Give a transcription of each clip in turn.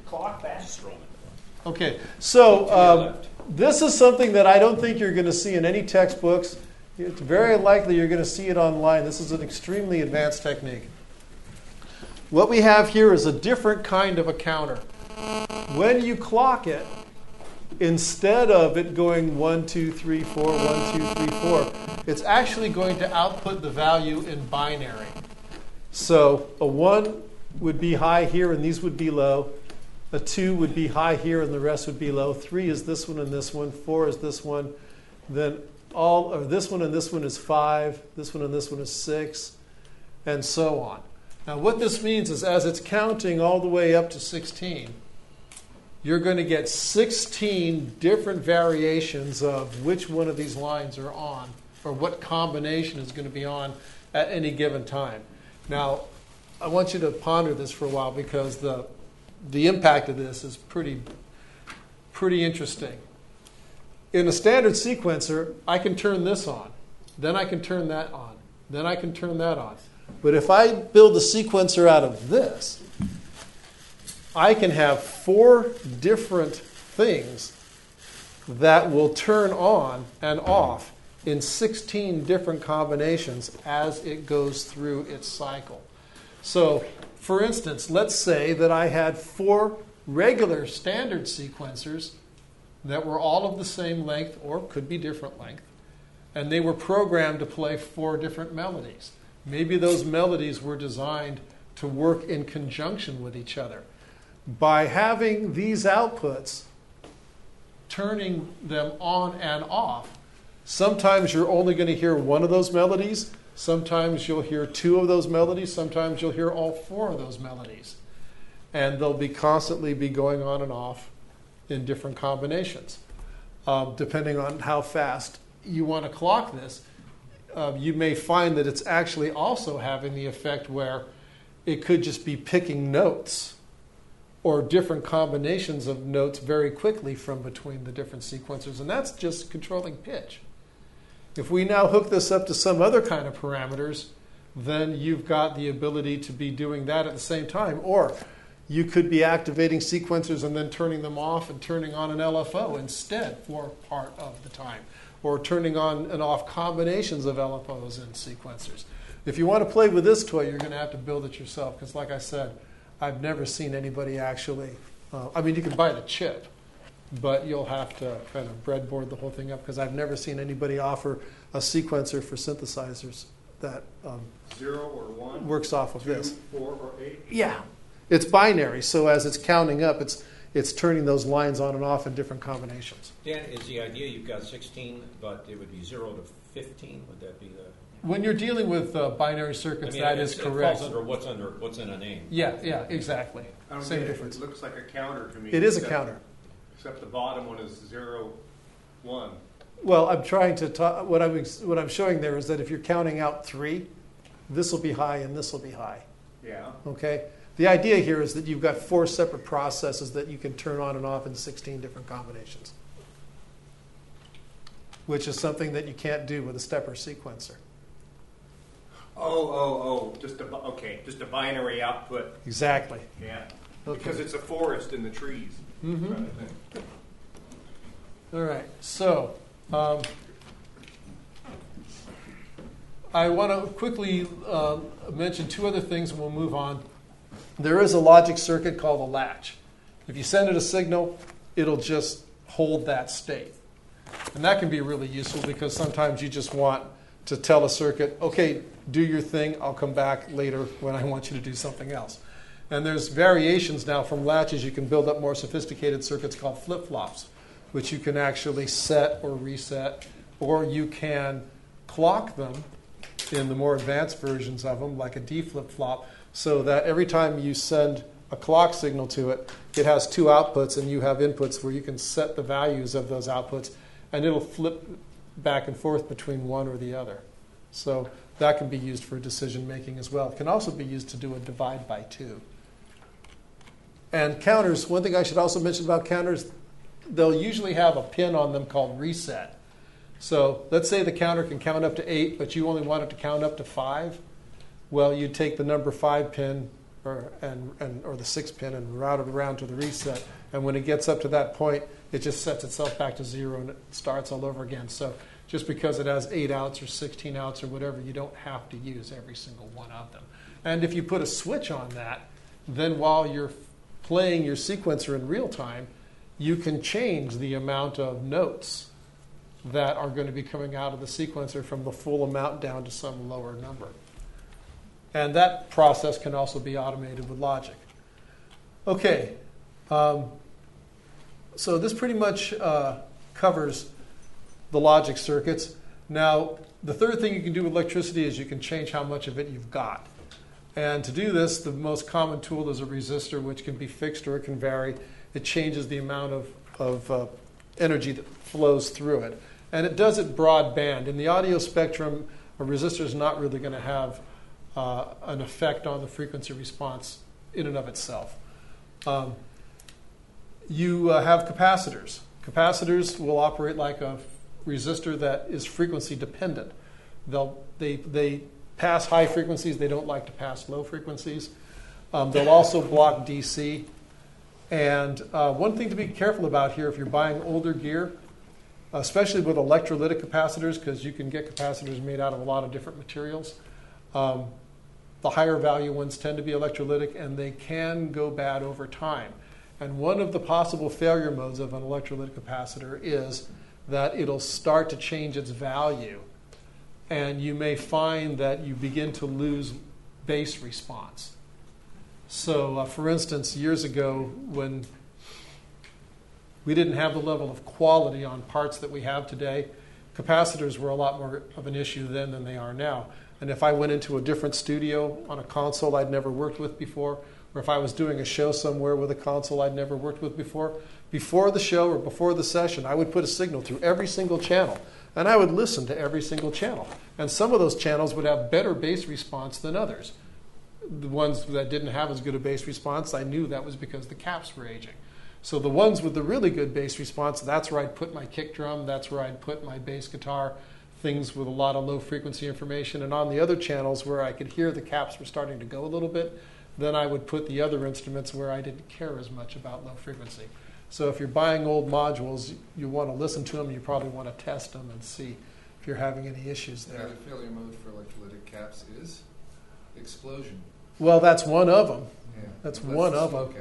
clock back. Okay, so this is something that I don't think you're going to see in any textbooks. It's very likely you're going to see it online. This is an extremely advanced technique. What we have here is a different kind of a counter. When you clock it, instead of it going 1, 2, 3, 4, 1, 2, 3, 4, it's actually going to output the value in binary. So a 1 would be high here and these would be low. A 2 would be high here and the rest would be low. 3 is this one and this one. 4 is this one. Then this one and this one is 5. This one and this one is 6. And so on. Now what this means is as it's counting all the way up to 16, you're going to get 16 different variations of which one of these lines are on, or what combination is going to be on at any given time. Now, I want you to ponder this for a while because the impact of this is pretty interesting. In a standard sequencer, I can turn this on, then I can turn that on, then I can turn that on. But if I build a sequencer out of this, I can have 4 different things that will turn on and off in 16 different combinations as it goes through its cycle. So, for instance, let's say that I had 4 regular standard sequencers that were all of the same length or could be different length, and they were programmed to play 4 different melodies. Maybe those melodies were designed to work in conjunction with each other. By having these outputs, turning them on and off, sometimes you're only going to hear one of those melodies, sometimes you'll hear 2 of those melodies, sometimes you'll hear all 4 of those melodies. And they'll be constantly be going on and off in different combinations. Depending on how fast you want to clock this, you may find that it's actually also having the effect where it could just be picking notes or different combinations of notes very quickly from between the different sequencers. And that's just controlling pitch. If we now hook this up to some other kind of parameters, then you've got the ability to be doing that at the same time. Or you could be activating sequencers and then turning them off and turning on an LFO instead for part of the time. Or turning on and off combinations of LFOs and sequencers. If you want to play with this toy, you're going to have to build it yourself. Because like I said, I've never seen anybody actually, you can buy the chip, but you'll have to kind of breadboard the whole thing up because I've never seen anybody offer a sequencer for synthesizers that 0 or 1 works off of 2, this. 4 or 8. Yeah, it's binary, so as it's counting up, it's turning those lines on and off in different combinations. Dan, is the idea you've got 16, but it would be 0 to 15? Would that be the... When you're dealing with binary circuits, that is correct. It falls under what's in a name. Yeah, exactly. Same difference. It looks like a counter to me. It is a counter. Except the bottom one is 0, 1. Well, I'm trying to talk. What I'm showing there is that if you're counting out 3, this will be high and this will be high. Yeah. Okay. The idea here is that you've got 4 separate processes that you can turn on and off in 16 different combinations, which is something that you can't do with a stepper sequencer. Just a binary output. Exactly. Yeah. Okay. Because it's a forest in the trees. Mm-hmm. Kind of thing. All right. So I want to quickly mention 2 other things and we'll move on. There is a logic circuit called a latch. If you send it a signal, it'll just hold that state. And that can be really useful because sometimes you just want to tell a circuit, okay, do your thing, I'll come back later when I want you to do something else. And there's variations now from latches. You can build up more sophisticated circuits called flip-flops, which you can actually set or reset, or you can clock them in the more advanced versions of them, like a D flip-flop, so that every time you send a clock signal to it, it has 2 outputs and you have inputs where you can set the values of those outputs, and it'll flip back and forth between one or the other. So that can be used for decision making as well. It can also be used to do a divide by 2. And counters, one thing I should also mention about counters, they'll usually have a pin on them called reset. So let's say the counter can count up to 8, but you only want it to count up to 5. Well, you take the number 5 pin or the 6 pin and route it around to the reset. And when it gets up to that point, it just sets itself back to 0 and it starts all over again. So just because it has 8 outs or 16 outs or whatever, you don't have to use every single one of them. And if you put a switch on that, then while you're playing your sequencer in real time, you can change the amount of notes that are going to be coming out of the sequencer from the full amount down to some lower number. And that process can also be automated with logic. Okay, so this pretty much covers the logic circuits. Now, the third thing you can do with electricity is you can change how much of it you've got. And to do this, the most common tool is a resistor, which can be fixed or it can vary. It changes the amount of energy that flows through it. And it does it broadband. In the audio spectrum, a resistor is not really going to have an effect on the frequency response in and of itself. You have capacitors. Capacitors will operate like a resistor that is frequency dependent. They pass high frequencies. They don't like to pass low frequencies. They'll also block DC. And one thing to be careful about here, if you're buying older gear, especially with electrolytic capacitors, because you can get capacitors made out of a lot of different materials, the higher value ones tend to be electrolytic, and they can go bad over time. And one of the possible failure modes of an electrolytic capacitor is that it'll start to change its value. And you may find that you begin to lose base response. So, for instance, years ago, when we didn't have the level of quality on parts that we have today, capacitors were a lot more of an issue then than they are now. And if I went into a different studio on a console I'd never worked with before, or if I was doing a show somewhere with a console I'd never worked with before the show or before the session, I would put a signal through every single channel. And I would listen to every single channel. And some of those channels would have better bass response than others. The ones that didn't have as good a bass response, I knew that was because the caps were aging. So the ones with the really good bass response, that's where I'd put my kick drum, that's where I'd put my bass guitar, things with a lot of low frequency information. And on the other channels where I could hear the caps were starting to go a little bit, then I would put the other instruments where I didn't care as much about low frequency. So if you're buying old modules, you want to listen to them, you probably want to test them and see if you're having any issues there. The failure mode for electrolytic caps is explosion. Well, that's one of them. Yeah. That's one of them.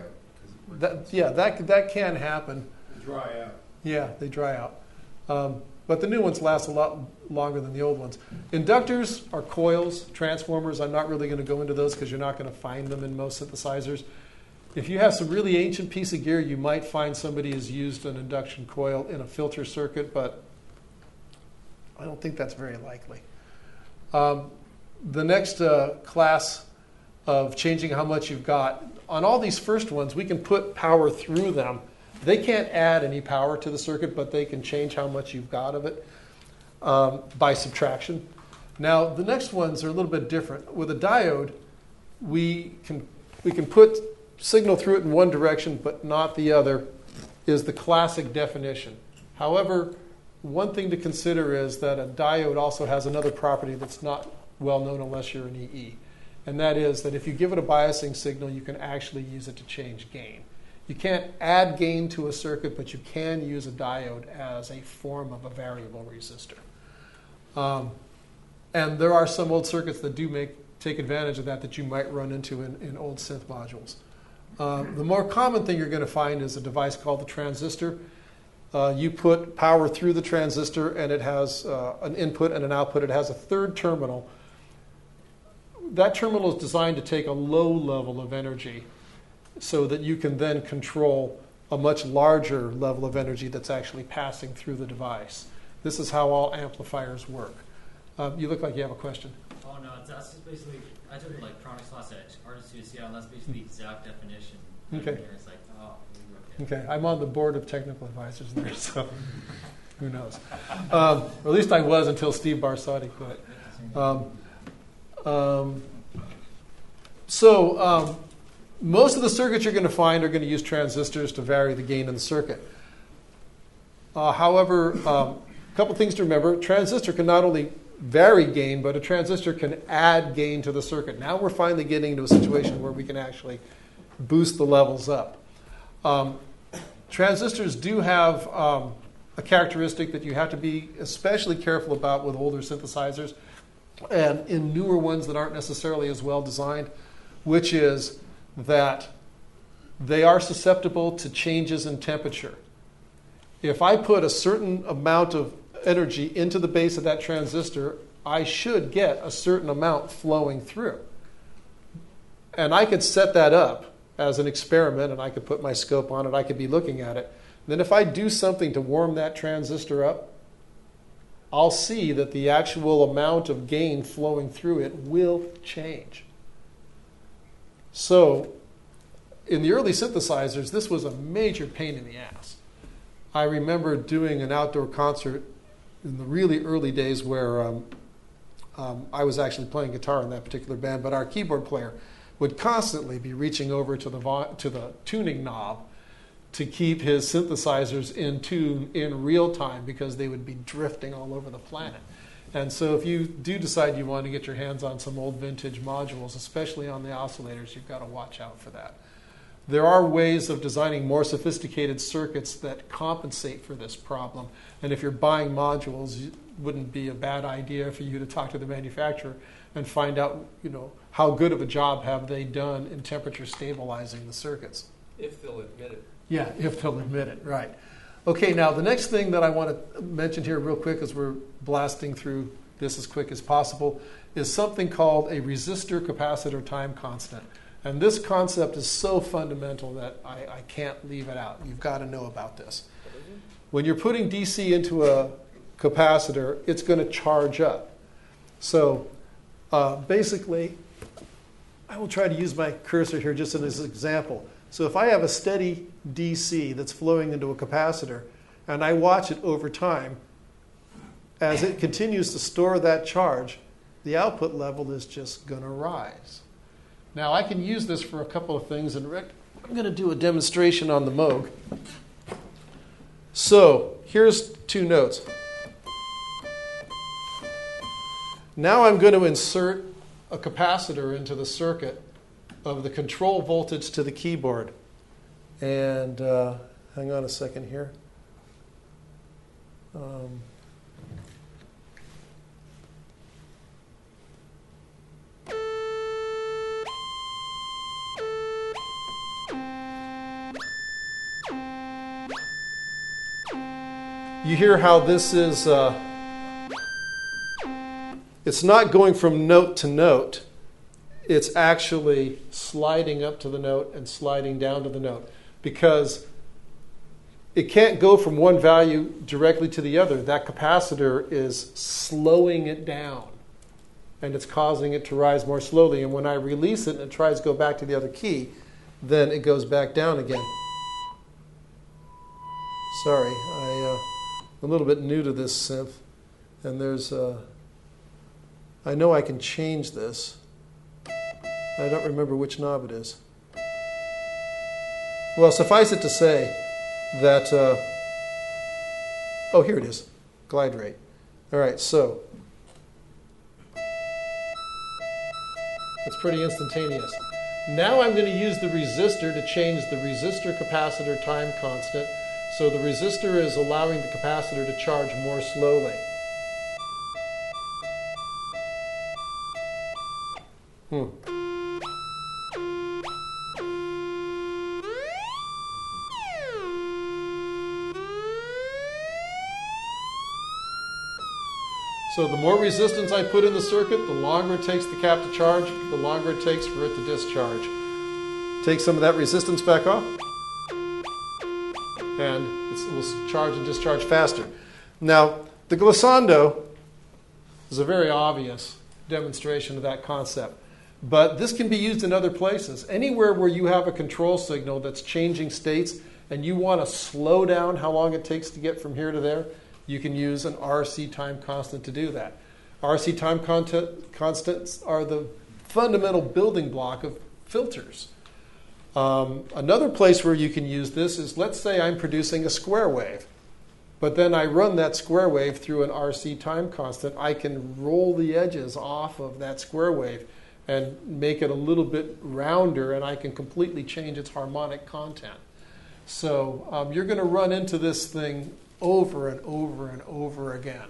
That can happen. They dry out. Yeah, they dry out. But the new ones last a lot longer than the old ones. Inductors are coils, transformers. I'm not really going to go into those because you're not going to find them in most synthesizers. If you have some really ancient piece of gear, you might find somebody has used an induction coil in a filter circuit, but I don't think that's very likely. The next class of changing how much you've got, on all these first ones, we can put power through them. They can't add any power to the circuit, but they can change how much you've got of it by subtraction. Now, the next ones are a little bit different. With a diode, we can put signal through it in one direction, but not the other, is the classic definition. However, one thing to consider is that a diode also has another property that's not well known unless you're an EE. And that is that if you give it a biasing signal, you can actually use it to change gain. You can't add gain to a circuit, but you can use a diode as a form of a variable resistor. And there are some old circuits that do take advantage of that you might run into in old synth modules. The more common thing you're going to find is a device called the transistor. You put power through the transistor, and it has an input and an output. It has a third terminal. That terminal is designed to take a low level of energy so that you can then control a much larger level of energy that's actually passing through the device. This is how all amplifiers work. You look like you have a question. Oh, no, that's just basically, I took an electronics class at RCCL, and that's basically the exact definition. Okay. It's like, oh, okay. I'm on the board of technical advisors there, so who knows? Or at least I was until Steve Barsati quit. Most of the circuits you're going to find are going to use transistors to vary the gain in the circuit. However, a couple things to remember. Transistor can not only vary gain, but a transistor can add gain to the circuit. Now we're finally getting into a situation where we can actually boost the levels up. Transistors do have a characteristic that you have to be especially careful about with older synthesizers and in newer ones that aren't necessarily as well designed, which is that they are susceptible to changes in temperature. If I put a certain amount of energy into the base of that transistor, I should get a certain amount flowing through. And I could set that up as an experiment, and I could put my scope on it, I could be looking at it. Then if I do something to warm that transistor up, I'll see that the actual amount of gain flowing through it will change. So in the early synthesizers, this was a major pain in the ass. I remember doing an outdoor concert in the really early days where I was actually playing guitar in that particular band, but our keyboard player would constantly be reaching over to the tuning knob to keep his synthesizers in tune in real time because they would be drifting all over the planet. And so if you do decide you want to get your hands on some old vintage modules, especially on the oscillators, you've got to watch out for that. There are ways of designing more sophisticated circuits that compensate for this problem. And if you're buying modules, it wouldn't be a bad idea for you to talk to the manufacturer and find out, how good of a job have they done in temperature stabilizing the circuits. If they'll admit it. Yeah, if they'll admit it, right. Okay, now the next thing that I want to mention here real quick as we're blasting through this as quick as possible is something called a resistor capacitor time constant. And this concept is so fundamental that I can't leave it out. You've got to know about this. When you're putting DC into a capacitor, it's going to charge up. So basically, I will try to use my cursor here just as an example. So if I have a steady DC that's flowing into a capacitor, and I watch it over time, as it continues to store that charge, the output level is just going to rise. Now, I can use this for a couple of things, and Rick, I'm going to do a demonstration on the Moog. So here's two notes. Now I'm going to insert a capacitor into the circuit of the control voltage to the keyboard. And hang on a second here. You hear how this is, it's not going from note to note. It's actually sliding up to the note and sliding down to the note because it can't go from one value directly to the other. That capacitor is slowing it down and it's causing it to rise more slowly. And when I release it and it tries to go back to the other key, then it goes back down again. Sorry, I'm a little bit new to this synth, and I know I can change this. I don't remember which knob it is. Well, suffice it to say that, oh, here it is, glide rate. All right, so it's pretty instantaneous. Now I'm going to use the resistor to change the resistor capacitor time constant. So the resistor is allowing the capacitor to charge more slowly. So the more resistance I put in the circuit, the longer it takes the cap to charge, the longer it takes for it to discharge. Take some of that resistance back off, and it will charge and discharge faster. Now, the glissando is a very obvious demonstration of that concept, but this can be used in other places. Anywhere where you have a control signal that's changing states and you want to slow down how long it takes to get from here to there, you can use an RC time constant to do that. RC time constants are the fundamental building block of filters. Another place where you can use this is, let's say I'm producing a square wave. but then I run that square wave through an RC time constant, I can roll the edges off of that square wave and make it a little bit rounder, and I can completely change its harmonic content. So you're going to run into this thing over and over and over again.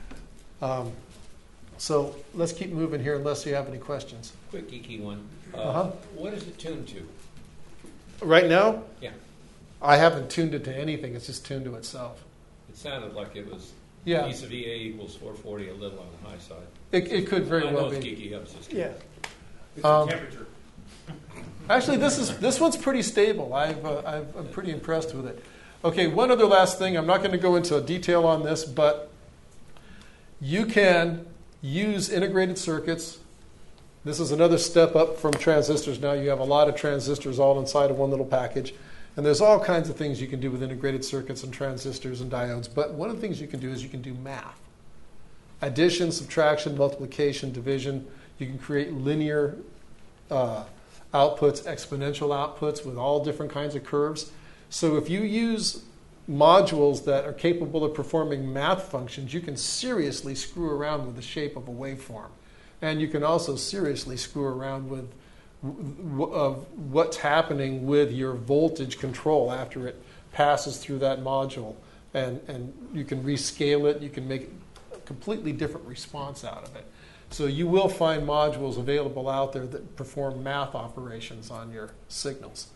So let's keep moving here unless you have any questions. Quick geeky one. Uh-huh. What is it tuned to? Right now, Yeah. I haven't tuned it to anything. It's just tuned to itself. It sounded like it was Yeah. E sub VA equals 440, a little on the high side. It could very I well know it's be. geeky. I was just Yeah. It's Um, the temperature. Actually, this one's pretty stable. I'm pretty impressed with it. Okay, one other last thing. I'm not going to go into detail on this, but you can use integrated circuits. This is another step up from transistors. Now you have a lot of transistors all inside of one little package. And there's all kinds of things you can do with integrated circuits and transistors and diodes. But one of the things you can do is you can do math. Addition, subtraction, multiplication, division. You can create linear outputs, exponential outputs with all different kinds of curves. So if you use modules that are capable of performing math functions, you can seriously screw around with the shape of a waveform. And you can also seriously screw around with what's happening with your voltage control after it passes through that module. And you can rescale it. You can make a completely different response out of it. So you will find modules available out there that perform math operations on your signals.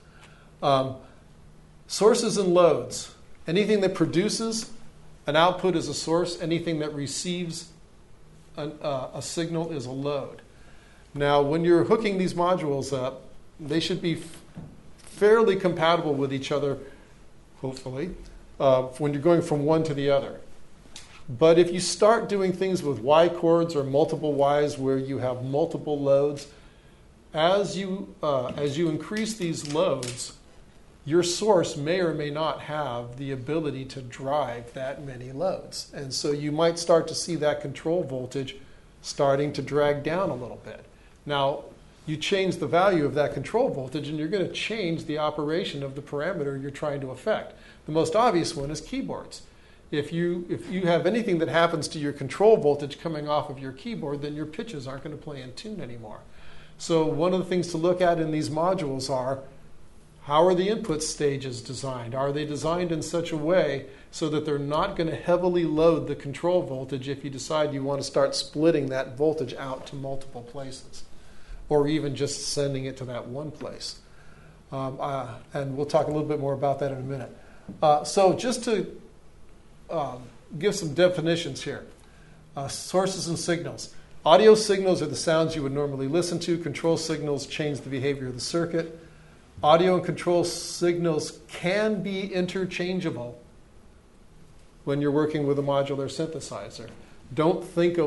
Sources and loads. Anything that produces an output is a source. Anything that receives a signal is a load. Now, when you're hooking these modules up, they should be fairly compatible with each other, hopefully, when you're going from one to the other. But if you start doing things with Y chords or multiple Ys where you have multiple loads, as you increase these loads, your source may or may not have the ability to drive that many loads. And so you might start to see that control voltage starting to drag down a little bit. Now, you change the value of that control voltage and you're going to change the operation of the parameter you're trying to affect. The most obvious one is keyboards. If you have anything that happens to your control voltage coming off of your keyboard, then your pitches aren't going to play in tune anymore. So one of the things to look at in these modules are, how are the input stages designed? Are they designed in such a way so that they're not going to heavily load the control voltage if you decide you want to start splitting that voltage out to multiple places, or even just sending it to that one place? And we'll talk a little bit more about that in a minute. So just to give some definitions here. Sources and signals. Audio signals are the sounds you would normally listen to. Control signals change the behavior of the circuit. Audio and control signals can be interchangeable when you're working with a modular synthesizer. Don't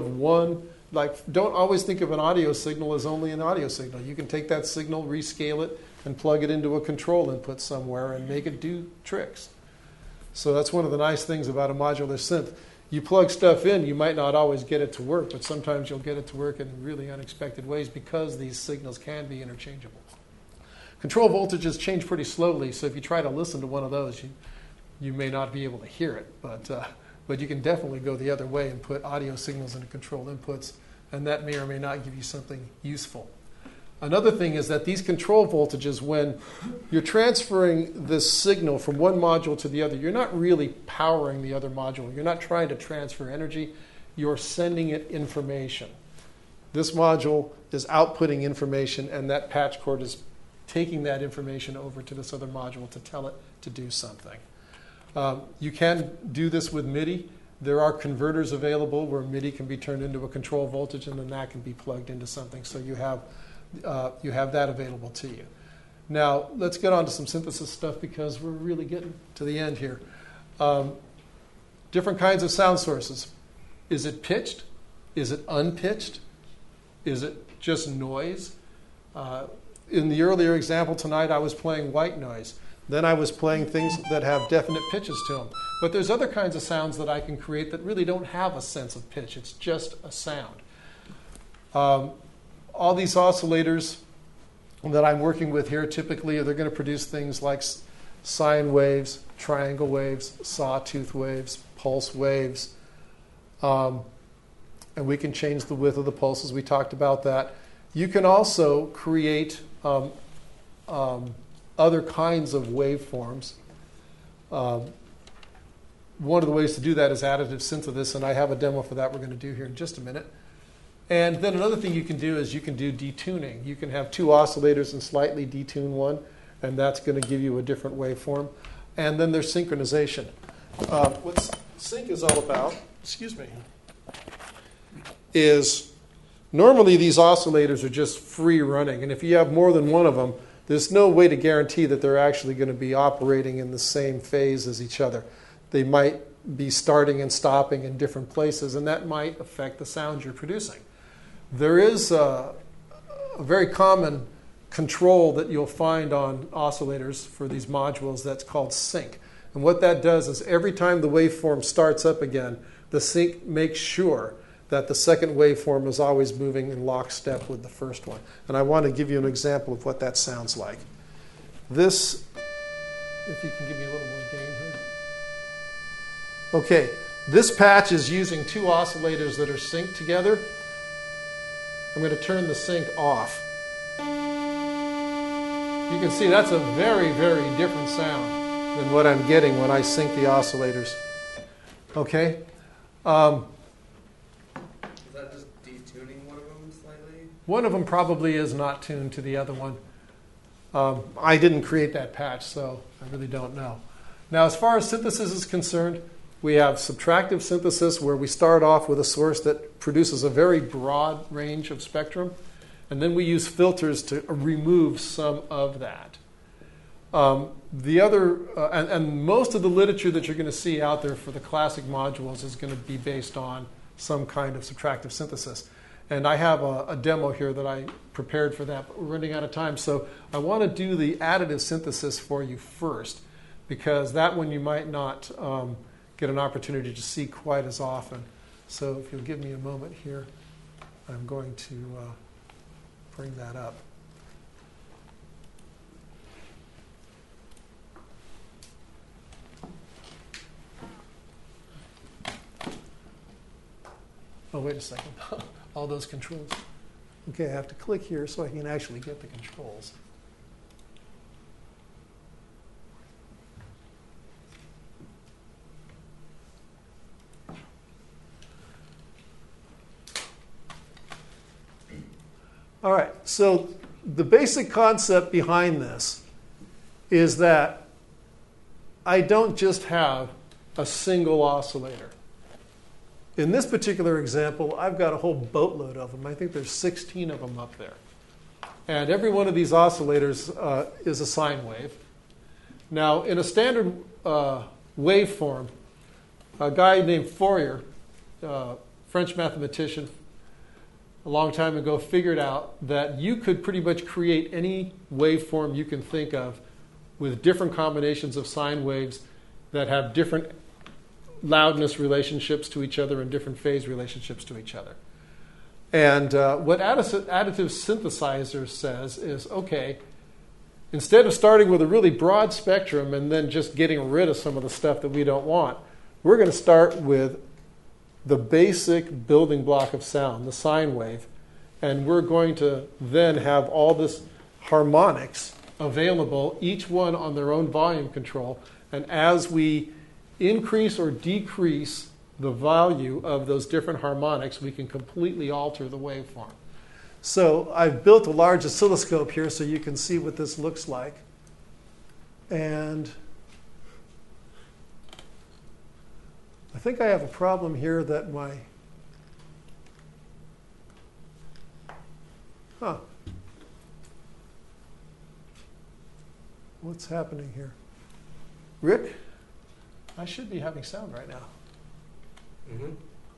always think of an audio signal as only an audio signal. You can take that signal, rescale it, and plug it into a control input somewhere and make it do tricks. So that's one of the nice things about a modular synth. You plug stuff in, you might not always get it to work, but sometimes you'll get it to work in really unexpected ways because these signals can be interchangeable. Control voltages change pretty slowly, so if you try to listen to one of those, you may not be able to hear it, but you can definitely go the other way and put audio signals into control inputs, and that may or may not give you something useful. Another thing is that these control voltages, when you're transferring this signal from one module to the other, you're not really powering the other module. You're not trying to transfer energy. You're sending it information. This module is outputting information, and that patch cord is taking that information over to this other module to tell it to do something. You can do this with MIDI. There are converters available where MIDI can be turned into a control voltage, and then that can be plugged into something. So you have that available to you. Now, let's get on to some synthesis stuff because we're really getting to the end here. Different kinds of sound sources. Is it pitched? Is it unpitched? Is it just noise? In the earlier example tonight, I was playing white noise. Then I was playing things that have definite pitches to them. But there's other kinds of sounds that I can create that really don't have a sense of pitch. It's just a sound. All these oscillators that I'm working with here, typically they're going to produce things like sine waves, triangle waves, sawtooth waves, pulse waves. And we can change the width of the pulses. We talked about that. You can also create other kinds of waveforms. One of the ways to do that is additive synthesis, and I have a demo for that we're going to do here in just a minute. And then another thing you can do is you can do detuning. You can have two oscillators and slightly detune one, and that's going to give you a different waveform. And then there's synchronization. What sync is all about, is normally these oscillators are just free running. And if you have more than one of them, there's no way to guarantee that they're actually going to be operating in the same phase as each other. They might be starting and stopping in different places, and that might affect the sound you're producing. There is a very common control that you'll find on oscillators for these modules that's called sync. And what that does is every time the waveform starts up again, the sync makes sure that the second waveform is always moving in lockstep with the first one. And I want to give you an example of what that sounds like. This, if you can give me a little more gain here. Okay, this patch is using two oscillators that are synced together. I'm going to turn the sync off. You can see that's a very, very different sound than what I'm getting when I sync the oscillators. Okay? Is that just detuning one of them slightly? One of them probably is not tuned to the other one. I didn't create that patch, so I really don't know. Now, as far as synthesis is concerned, we have subtractive synthesis, where we start off with a source that produces a very broad range of spectrum, and then we use filters to remove some of that. The other, and most of the literature that you're going to see out there for the classic modules is going to be based on some kind of subtractive synthesis. And I have a demo here that I prepared for that, but we're running out of time. So I want to do the additive synthesis for you first, because that one you might not get an opportunity to see quite as often. So if you'll give me a moment here, I'm going to bring that up. Oh, wait a second. All those controls. Okay, I have to click here so I can actually get the controls. All right, so the basic concept behind this is that I don't just have a single oscillator. In this particular example, I've got a whole boatload of them. I think there's 16 of them up there. And every one of these oscillators is a sine wave. Now, in a standard waveform, a guy named Fourier, French mathematician, a long time ago, figured out that you could pretty much create any waveform you can think of with different combinations of sine waves that have different loudness relationships to each other and different phase relationships to each other. And what additive synthesizer says is, okay, instead of starting with a really broad spectrum and then just getting rid of some of the stuff that we don't want, we're going to start with the basic building block of sound, the sine wave, and we're going to then have all this harmonics available, each one on their own volume control. And as we increase or decrease the value of those different harmonics, we can completely alter the waveform. So I've built a large oscilloscope here so you can see what this looks like. And I think I have a problem here that my... What's happening here? Rick? I should be having sound right now. Mm-hmm.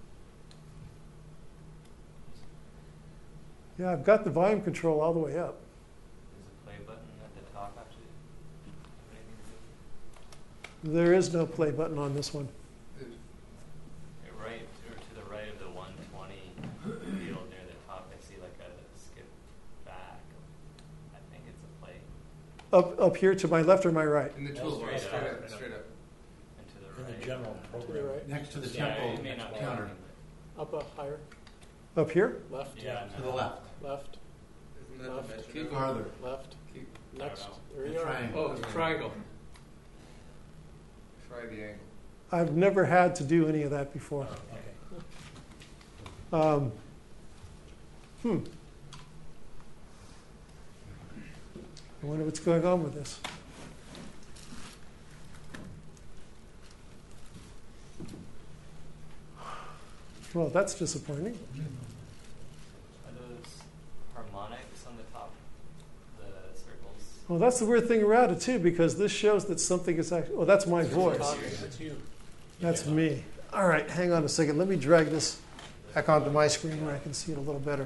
Yeah, I've got the volume control all the way up. There's a play button at the top, actually. Have anything to do? There is no play button on this one. Right, or to the right of the 120 field near the top, I see like a skip back. I think it's a play. Up here to my left or my right? In the toolbar, Straight straight up. up, straight up. And to the In the right. general To the program. right. Next to the Yeah, temple it may not be counter. Up a higher. Up here? Left. Yeah. To the left. Left. Isn't that Left. the measure? Keep farther. Left. Keep, Next. There The you are. triangle. Oh, it's a triangle. try the angle. I've never had to do any of that before. Okay. Um, I wonder what's going on with this. Well, that's disappointing. Are those harmonics on the top? The circles? Well, that's the weird thing around it, too, because this shows that something is actually... Oh, that's my voice. That's you. That's me. All right, hang on a second. Let me drag this back onto my screen where I can see it a little better.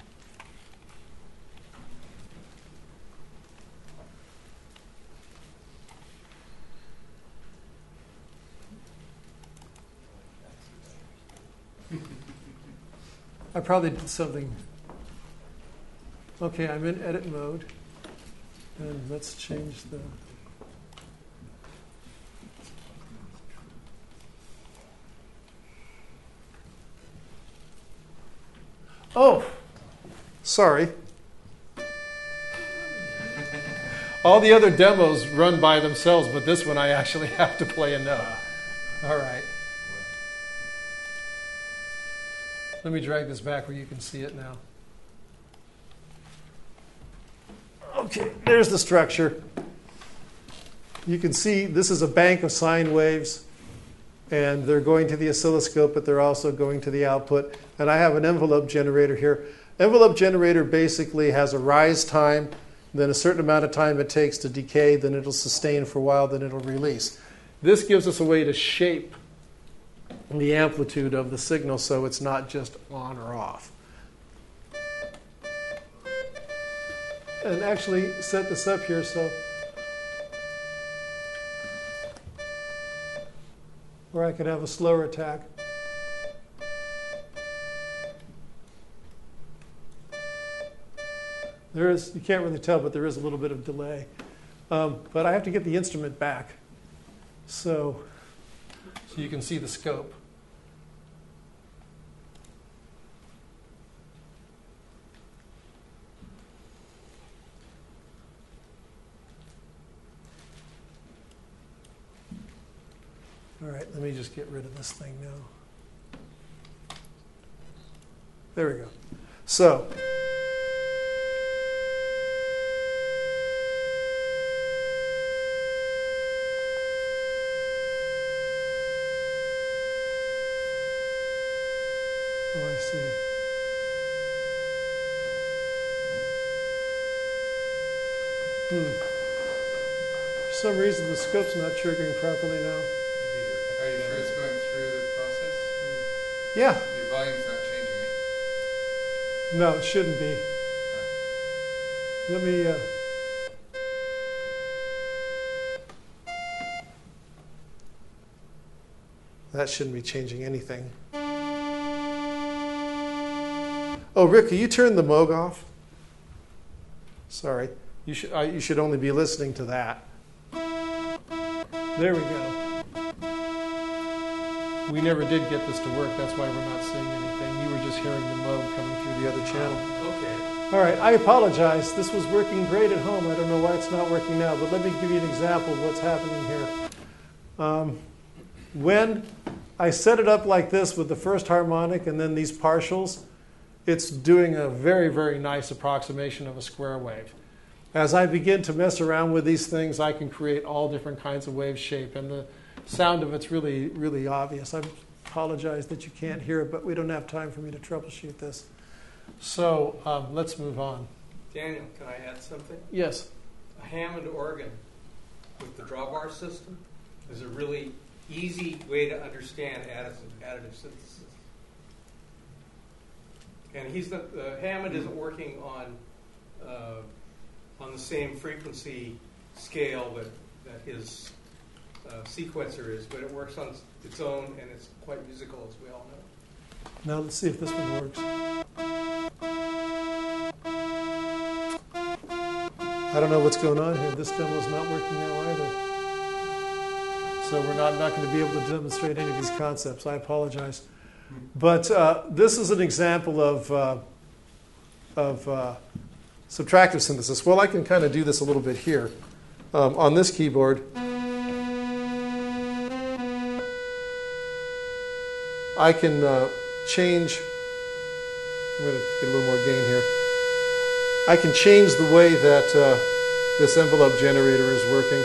I probably did something. Okay, I'm in edit mode. And let's change the... Oh, sorry. All the other demos run by themselves, but this one I actually have to play a note. All right. Let me drag this back where you can see it now. Okay, there's the structure. You can see this is a bank of sine waves, and they're going to the oscilloscope, but they're also going to the output. And I have an envelope generator here. Envelope generator basically has a rise time, then a certain amount of time it takes to decay, then it'll sustain for a while, then it'll release. This gives us a way to shape the amplitude of the signal so it's not just on or off. And actually set this up here so where I could have a slower attack. There is, you can't really tell, but there is a little bit of delay. But I have to get the instrument back so you can see the scope. All right, let me just get rid of this thing now. There we go. So, oh, I see. For some reason, the scope's not triggering properly now. Are you sure it's going through the process? Yeah, Your volume's not changing it. no, it shouldn't be. Let me. That shouldn't be changing anything. Oh, Rick, can you turn the Moog off? Sorry. You should only be listening to that. There we go. We never did get this to work. That's why we're not seeing anything. You were just hearing the Moog coming through the other channel. Okay. All right, I apologize. This was working great at home. I don't know why it's not working now, but let me give you an example of what's happening here. When I set it up like this with the first harmonic and then these partials, it's doing a very, very nice approximation of a square wave. As I begin to mess around with these things, I can create all different kinds of wave shape, and the sound of it's really, really obvious. I apologize that you can't hear it, but we don't have time for me to troubleshoot this. So let's move on. Daniel, can I add something? Yes. A Hammond organ with the drawbar system is a really easy way to understand additive synthesis. And Hammond isn't working on the same frequency scale that his sequencer is, but it works on its own, and it's quite musical, as we all know. Now let's see if this one works. I don't know what's going on here. This demo's not working now either. So we're not going to be able to demonstrate any of these concepts. I apologize. But this is an example of subtractive synthesis. Well, I can kind of do this a little bit here. On this keyboard, I can change. I'm going to get a little more gain here. I can change the way that this envelope generator is working.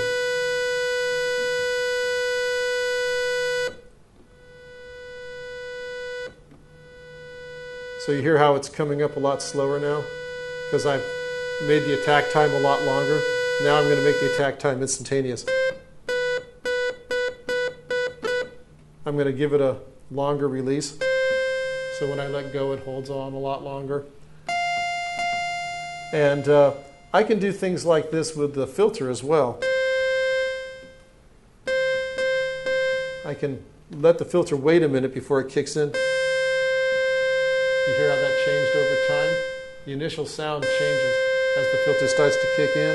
So you hear how it's coming up a lot slower now? Because I've made the attack time a lot longer. Now I'm going to make the attack time instantaneous. I'm going to give it a longer release. So when I let go, it holds on a lot longer. And I can do things like this with the filter as well. I can let the filter wait a minute before it kicks in. You hear how that changed over time? The initial sound changes as the filter starts to kick in.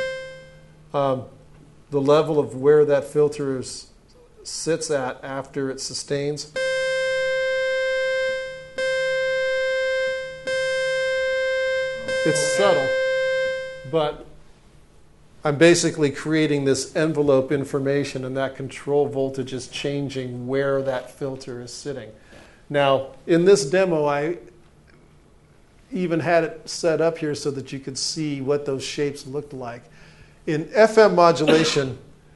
The level of where that filter sits at after it sustains. It's subtle, but I'm basically creating this envelope information, and that control voltage is changing where that filter is sitting. Now, in this demo, I even had it set up here so that you could see what those shapes looked like. In FM modulation,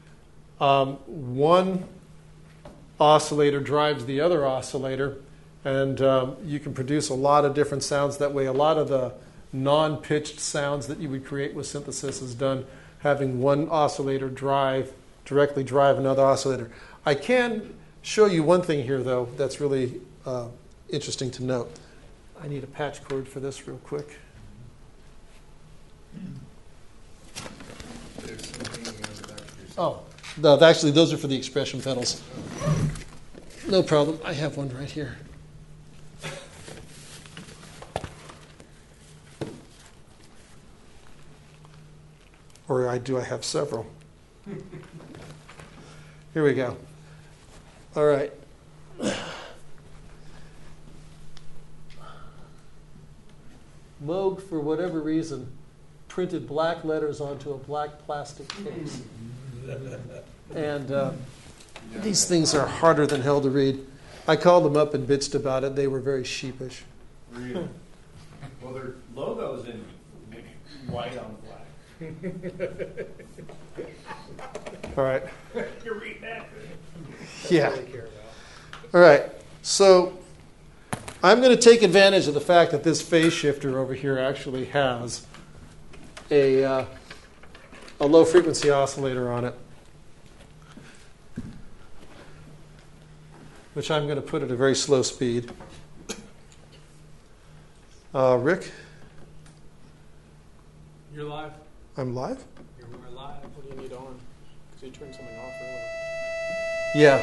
one oscillator drives the other oscillator, and you can produce a lot of different sounds that way. A lot of the non-pitched sounds that you would create with synthesis is done having one oscillator directly drive another oscillator. I can show you one thing here, though, that's really interesting to note. I need a patch cord for this real quick. There's something in the back of your Oh, no, actually, those are for the expression pedals. No problem. I have one right here. Or I have several. Here we go. All right. Moog, for whatever reason, printed black letters onto a black plastic case. And these things are harder than hell to read. I called them up and bitched about it. They were very sheepish. Really? Well, they're Logos in white on black. All right. You read that? Yeah. All right. So I'm going to take advantage of the fact that this phase shifter over here actually has a low frequency oscillator on it, which I'm going to put at a very slow speed. Rick, You're live. I'm live? We're live. What do you need on? Because you turned something off earlier. Yeah.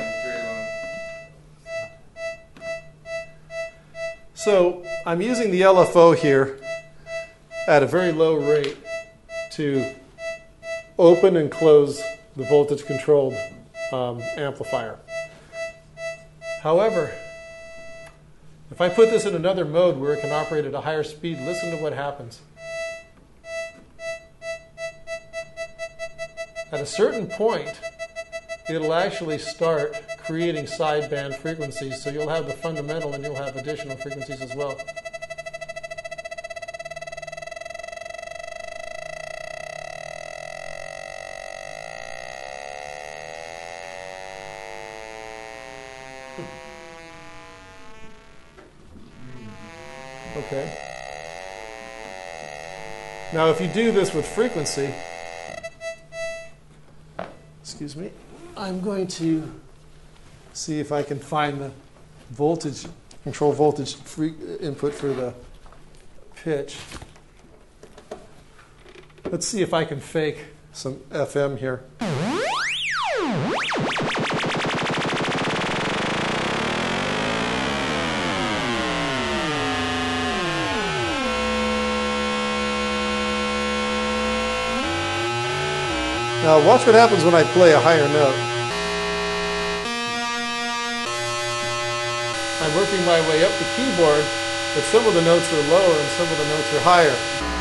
very long. So I'm using the LFO here at a very low rate to open and close the voltage controlled amplifier. However, if I put this in another mode where it can operate at a higher speed, listen to what happens. At a certain point, it'll actually start creating sideband frequencies, so you'll have the fundamental and you'll have additional frequencies as well. Okay. Now, if you do this with frequency, excuse me, I'm going to see if I can find the voltage, control voltage input for the pitch. Let's see if I can fake some FM here. Now watch what happens when I play a higher note. I'm working my way up the keyboard, but some of the notes are lower and some of the notes are higher.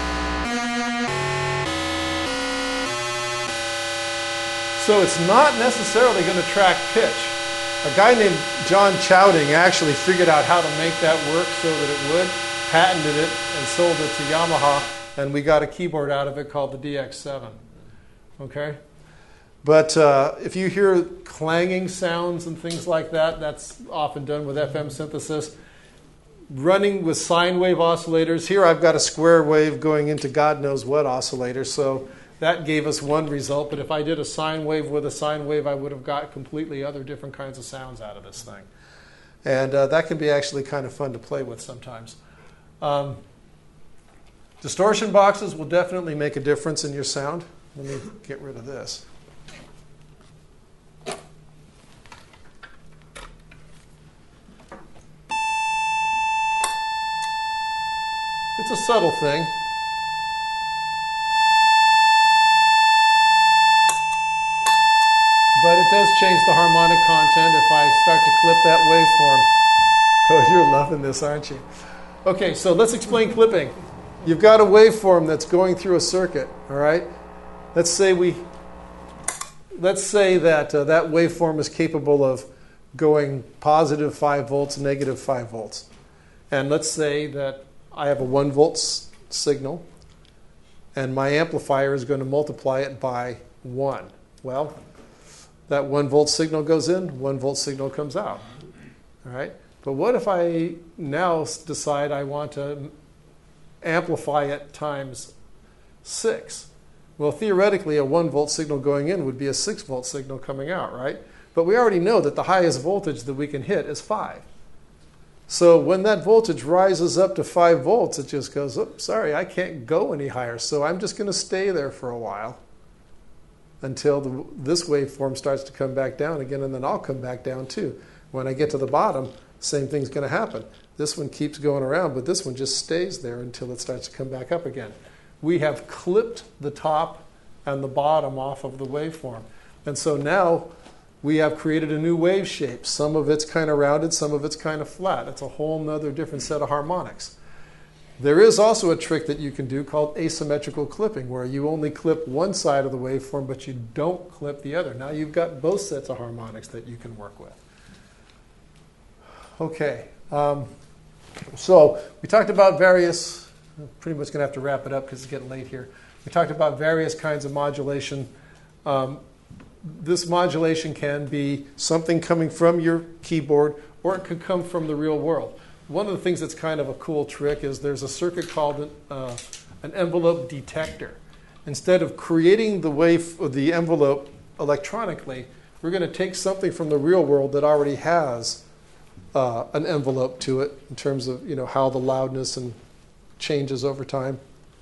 So it's not necessarily going to track pitch. A guy named John Chowding actually figured out how to make that work so that it would, patented it, and sold it to Yamaha, and we got a keyboard out of it called the DX7. Okay? But if you hear clanging sounds and things like that, that's often done with FM synthesis. Running with sine wave oscillators. Here I've got a square wave going into God knows what oscillator, so that gave us one result. But if I did a sine wave with a sine wave, I would have got completely other different kinds of sounds out of this thing. And that can be actually kind of fun to play with sometimes. Distortion boxes will definitely make a difference in your sound. Let me get rid of this. It's a subtle thing. But it does change the harmonic content if I start to clip that waveform. Oh, you're loving this, aren't you? Okay, so let's explain clipping. You've got a waveform that's going through a circuit, all right? Let's say that that waveform is capable of going positive 5 volts, negative 5 volts. And let's say that I have a 1 volt signal, and my amplifier is going to multiply it by 1. Well, that 1 volt signal goes in, 1 volt signal comes out. All right? But what if I now decide I want to amplify it times 6? Well, theoretically, a 1 volt signal going in would be a 6 volt signal coming out, right? But we already know that the highest voltage that we can hit is 5. So when that voltage rises up to 5 volts, it just goes, oops, sorry, I can't go any higher. So I'm just going to stay there for a while until this waveform starts to come back down again, and then I'll come back down too. When I get to the bottom, same thing's going to happen. This one keeps going around, but this one just stays there until it starts to come back up again. We have clipped the top and the bottom off of the waveform. And so now we have created a new wave shape. Some of it's kind of rounded, some of it's kind of flat. It's a whole nother different set of harmonics. There is also a trick that you can do called asymmetrical clipping, where you only clip one side of the waveform, but you don't clip the other. Now you've got both sets of harmonics that you can work with. Okay, so we talked about various, I'm pretty much going to have to wrap it up because it's getting late here. We talked about various kinds of modulation. This modulation can be something coming from your keyboard, or it could come from the real world. One of the things that's kind of a cool trick is there's a circuit called an envelope detector. Instead of creating the envelope electronically, we're going to take something from the real world that already has an envelope to it in terms of how the loudness and changes over time.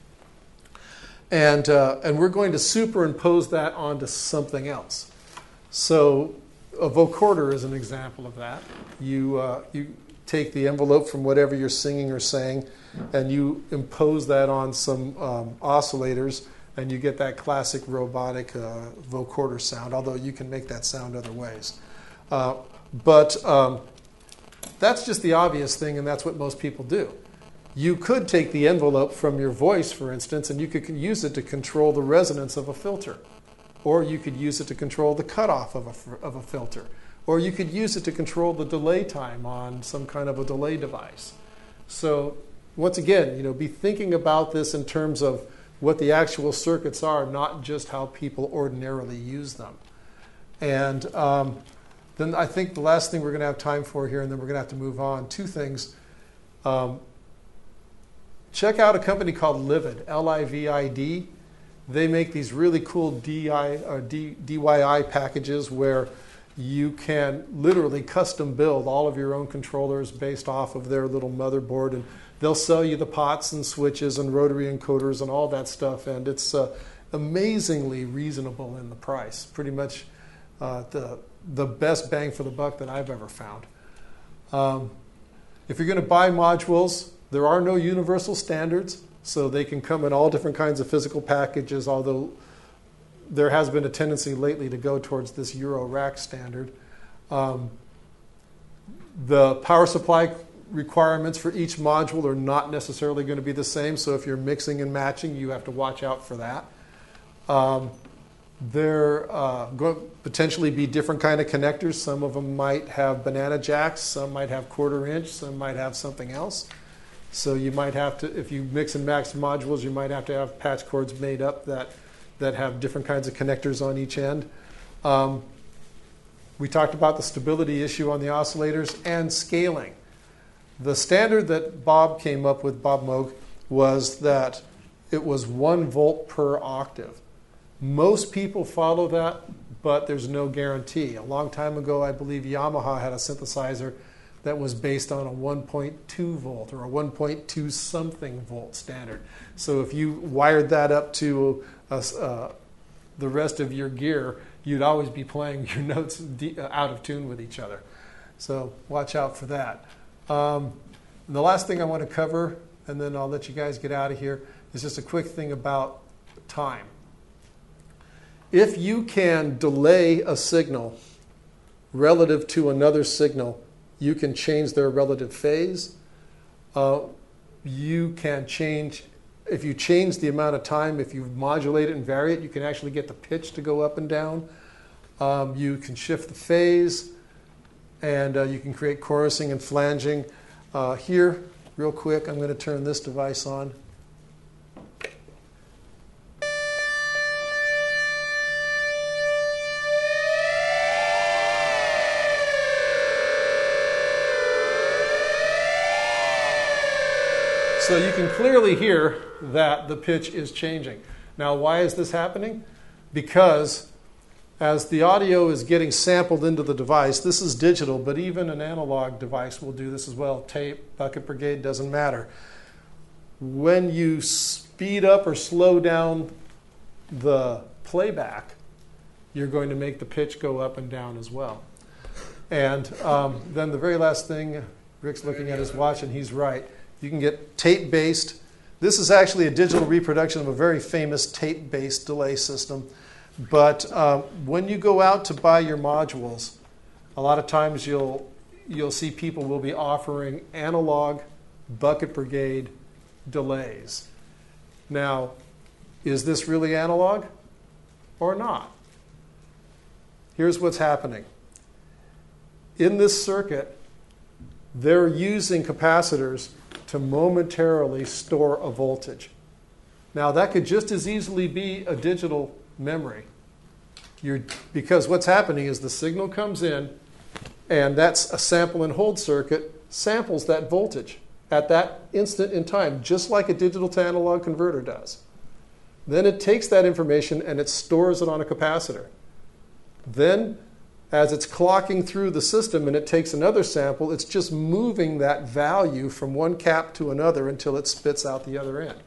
And we're going to superimpose that onto something else. So a vocoder is an example of that. You take the envelope from whatever you're singing or saying, and you impose that on some oscillators, and you get that classic robotic vocoder sound, although you can make that sound other ways. But that's just the obvious thing, and that's what most people do. You could take the envelope from your voice, for instance, and you could use it to control the resonance of a filter. Or you could use it to control the cutoff of a filter. Or you could use it to control the delay time on some kind of a delay device. So once again, be thinking about this in terms of what the actual circuits are, not just how people ordinarily use them. And then I think the last thing we're going to have time for here, and then we're going to have to move on, 2 things. Check out a company called Livid, Livid. They make these really cool DIY packages where you can literally custom build all of your own controllers based off of their little motherboard, and they'll sell you the pots and switches and rotary encoders and all that stuff, and it's amazingly reasonable in the price. Pretty much the best bang for the buck that I've ever found. If you're going to buy modules, there are no universal standards, so they can come in all different kinds of physical packages, although there has been a tendency lately to go towards this Euro rack standard. The power supply requirements for each module are not necessarily going to be the same, so if you're mixing and matching, you have to watch out for that. There going to potentially be different kind of connectors. Some of them might have banana jacks, some might have 1/4 inch, some might have something else. So you might have to, if you mix and match modules, you might have to have patch cords made up that have different kinds of connectors on each end. We talked about the stability issue on the oscillators and scaling. The standard that Bob came up with, Bob Moog, was that it was 1 volt per octave. Most people follow that, but there's no guarantee. A long time ago, I believe Yamaha had a synthesizer that was based on a 1.2 volt or a 1.2 something volt standard. So if you wired that up to the rest of your gear, you'd always be playing your notes out of tune with each other. So watch out for that. And the last thing I want to cover, and then I'll let you guys get out of here, is just a quick thing about time. If you can delay a signal relative to another signal, you can change their relative phase. You can change, if you change the amount of time, if you modulate it and vary it, you can actually get the pitch to go up and down. You can shift the phase, and you can create chorusing and flanging. Here, real quick, I'm going to turn this device on. So you can clearly hear that the pitch is changing. Now, why is this happening? Because as the audio is getting sampled into the device, this is digital, but even an analog device will do this as well. Tape, bucket brigade, doesn't matter. When you speed up or slow down the playback, you're going to make the pitch go up and down as well. And then the very last thing, Rick's looking at his watch, and he's right. You can get tape-based. This is actually a digital reproduction of a very famous tape-based delay system. But when you go out to buy your modules, a lot of times you'll see people will be offering analog bucket brigade delays. Now, is this really analog or not? Here's what's happening. In this circuit, they're using capacitors to momentarily store a voltage. Now, that could just as easily be a digital memory. Because what's happening is the signal comes in, and that's a sample and hold circuit, samples that voltage at that instant in time, just like a digital to analog converter does. Then it takes that information and it stores it on a capacitor. Then, as it's clocking through the system and it takes another sample, it's just moving that value from one cap to another until it spits out the other end.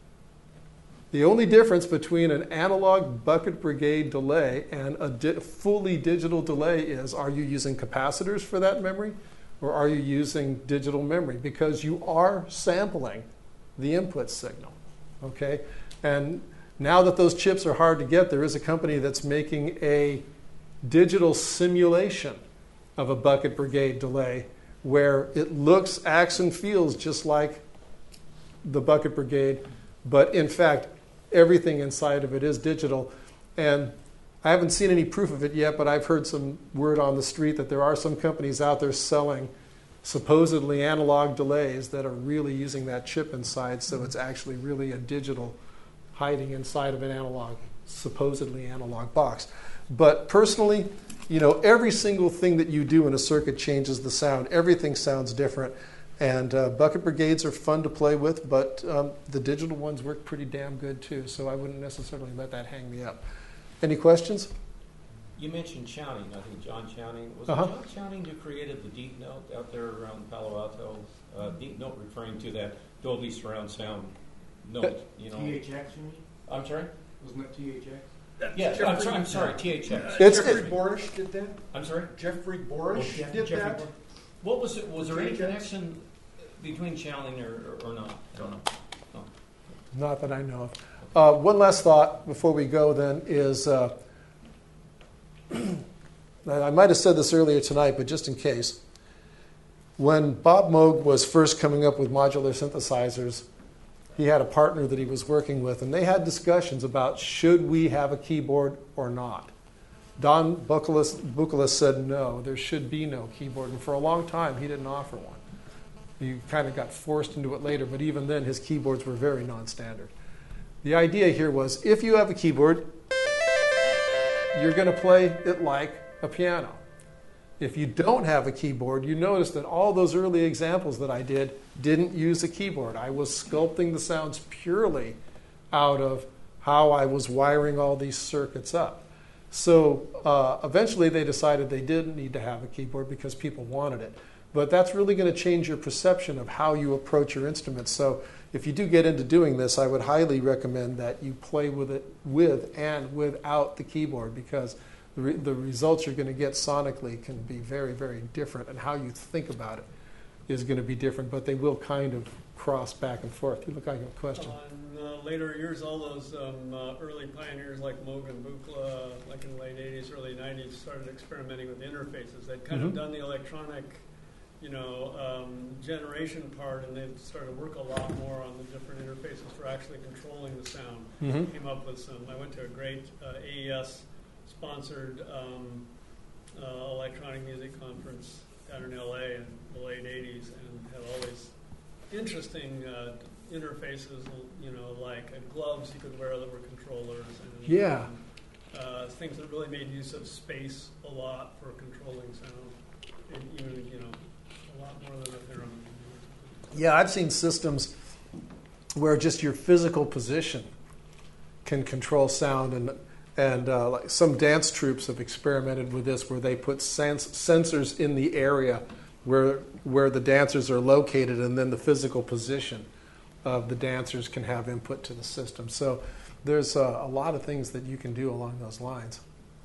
The only difference between an analog bucket brigade delay and a fully digital delay is, are you using capacitors for that memory, or are you using digital memory? Because you are sampling the input signal, okay? And now that those chips are hard to get, there is a company that's making a digital simulation of a bucket brigade delay where it looks, acts, and feels just like the bucket brigade, but in fact, everything inside of it is digital. And I haven't seen any proof of it yet, but I've heard some word on the street that there are some companies out there selling supposedly analog delays that are really using that chip inside, so it's actually really a digital hiding inside of an analog, supposedly analog box. But personally, you know, every single thing that you do in a circuit changes the sound. Everything sounds different. And bucket brigades are fun to play with, but the digital ones work pretty damn good too, so I wouldn't necessarily let that hang me up. Any questions? You mentioned Chowning, I think John Chowning. Was it John Chowning who created the deep note out there around Palo Alto? Deep note referring to that Dolby surround sound note, you know. THX, you mean? I'm sorry? Wasn't that THX? Yeah, I'm sorry, THX. Jeffrey Borish did that? I'm sorry? Jeffrey Borish did that? What was it? Was there any connection between Chowning or not? I don't know. No. Not that I know of. One last thought before we go then is, I might have said this earlier tonight, but just in case. when Bob Moog was first coming up with modular synthesizers, he had a partner that he was working with, and they had discussions about should we have a keyboard or not. Don Buchalus said no, there should be no keyboard, and for a long time he didn't offer one. He kind of got forced into it later, but even then his keyboards were very non-standard. The idea here was if you have a keyboard, you're going to play it like a piano. If you don't have a keyboard, you notice that all those early examples that I did didn't use a keyboard. I was sculpting the sounds purely out of how I was wiring all these circuits up. So eventually they decided they didn't need to have a keyboard because people wanted it. But that's really going to change your perception of how you approach your instruments. So if you do get into doing this, I would highly recommend that you play with it with and without the keyboard, because the results you're going to get sonically can be very, very different, and how you think about it is going to be different, but they will kind of cross back and forth. You look like you have a question. In later years, all those early pioneers like Moog and Buchla, like in the late 80s, early 90s, started experimenting with interfaces. They'd kind of done the electronic generation part, and they started to work a lot more on the different interfaces for actually controlling the sound. Came up with some. I went to a great AES-sponsored electronic music conference down in LA in the late 80s, and had all these interesting interfaces, like gloves you could wear that were controllers, and things that really made use of space a lot for controlling sound, and even a lot more than if they're on. Yeah, I've seen systems where just your physical position can control sound, and like some dance troupes have experimented with this, where they put sensors in the area where the dancers are located, and then the physical position of the dancers can have input to the system. So there's a lot of things that you can do along those lines.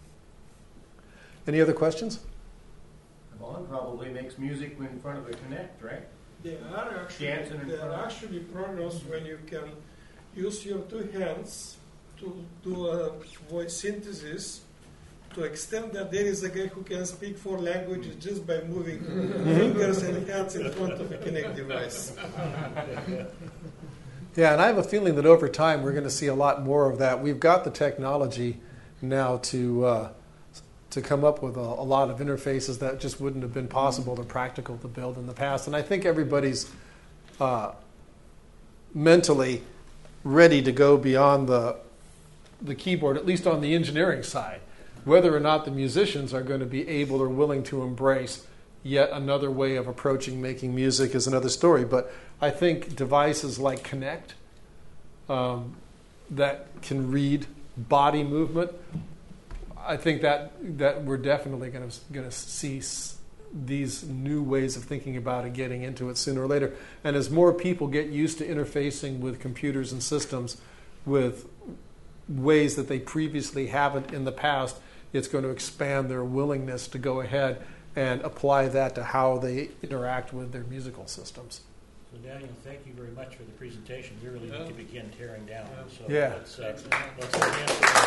Any other questions? Vaughn probably makes music in front of a Connect, right? There are actually programs when you can use your two hands to do a voice synthesis, to extend that there is a guy who can speak 4 languages just by moving fingers and hands in front of a Connect device. Yeah, and I have a feeling that over time we're going to see a lot more of that. We've got the technology now to come up with a lot of interfaces that just wouldn't have been possible or practical to build in the past. And I think everybody's mentally ready to go beyond the keyboard, at least on the engineering side. Whether or not the musicians are going to be able or willing to embrace yet another way of approaching making music is another story. But I think devices like Connect that can read body movement, I think that we're definitely going to see these new ways of thinking about it, getting into it sooner or later. And as more people get used to interfacing with computers and systems with ways that they previously haven't in the past, it's going to expand their willingness to go ahead and apply that to how they interact with their musical systems. So Daniel, thank you very much for the presentation. We really need to begin tearing down. So yeah. let's